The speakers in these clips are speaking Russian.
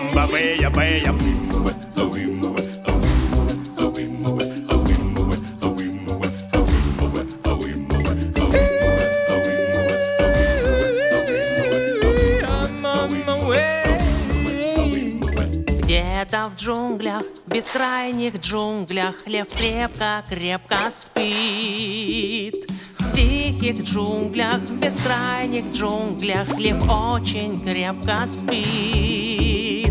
Бэя, бэя. Где-то в джунглях, в бескрайних джунглях, лев крепко-крепко спит. В тихих джунглях, в бескрайних джунглях, лев очень крепко спит.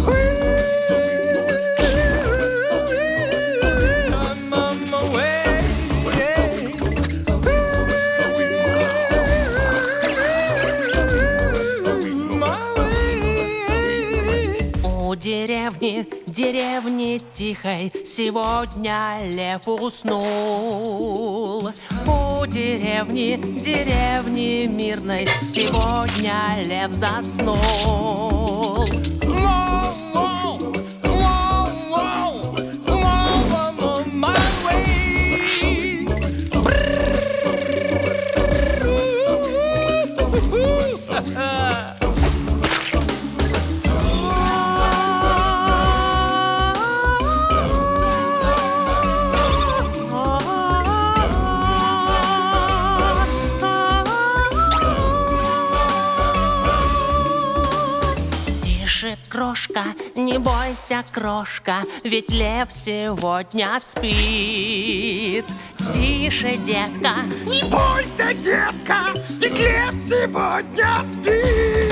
У деревни тихой сегодня лев уснул. У деревни мирной сегодня лев заснул. Крошка, не бойся, крошка, ведь лев сегодня спит. Тише, детка, не бойся, детка, ведь лев сегодня спит.